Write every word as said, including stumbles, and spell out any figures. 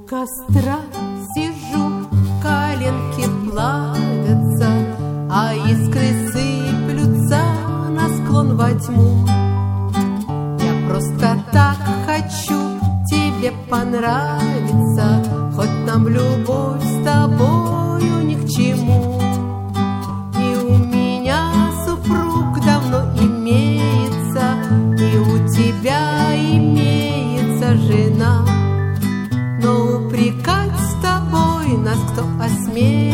костра сижу, коленки плавятся, а искры сыплются на склон во тьму. Я просто так хочу тебе понравиться, хоть нам любовь с тобою ни к чему.